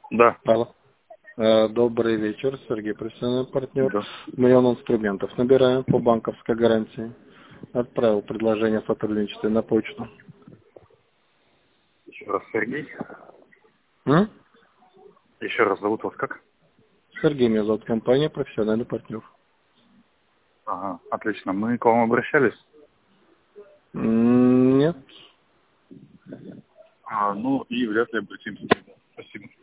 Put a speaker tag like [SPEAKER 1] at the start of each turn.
[SPEAKER 1] Да.
[SPEAKER 2] Алло. Добрый вечер, Сергей, профессиональный партнер.
[SPEAKER 1] Да.
[SPEAKER 2] Миллион инструментов набираем по банковской гарантии. Отправил предложение о сотрудничестве на почту.
[SPEAKER 1] Еще раз Сергей.
[SPEAKER 2] М?
[SPEAKER 1] Еще раз зовут вас как?
[SPEAKER 2] Сергей, меня зовут, компания профессиональный партнер.
[SPEAKER 1] Ага, отлично. Мы к вам обращались?
[SPEAKER 2] Нет.
[SPEAKER 1] Ну и вряд ли обратимся. Спасибо.